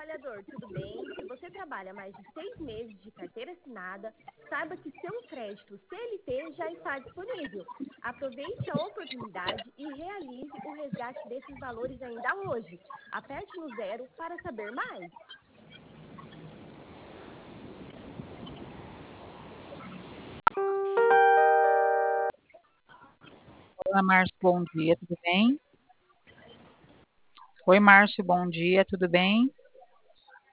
trabalhador, tudo bem? Se você trabalha mais de 6 meses de carteira assinada, saiba que seu crédito CLT já está disponível. Aproveite a oportunidade e realize o resgate desses valores ainda hoje. Aperte no 0 para saber mais. Olá, Márcio, bom dia, tudo bem? Oi, Márcio, bom dia, tudo bem?